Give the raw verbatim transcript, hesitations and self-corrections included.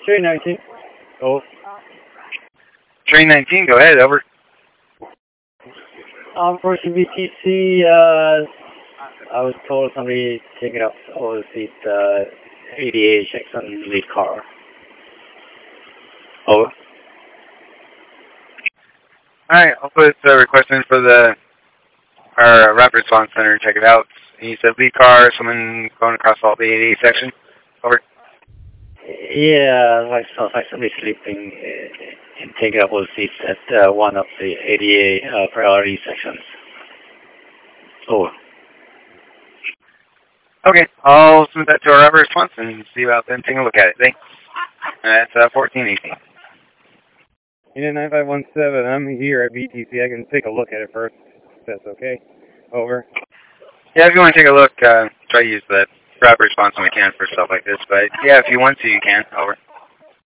Train nineteen. Oh. Train nineteen, go ahead, over. Um, for C B T C, uh, I was told somebody taking up all the seat, uh, A D A checks on the lead car. Over. Alright, I'll put a request in for the our rapid response center to check it out. You said lead car, someone going across all the A D A section. Over. Yeah, I saw like somebody sleeping uh, and taking up all the seats at uh, one of the A D A uh, priority sections. Over. Okay, I'll submit that to our rapid response and see about them taking a look at it. Thanks. That's uh, fourteen eighteen. Unit nine five one seven, I'm here at B T C. I can take a look at it first, if that's okay. Over. Yeah, if you want to take a look, uh, try to use the rapid response when we can for stuff like this. But yeah, if you want to, you can. Over.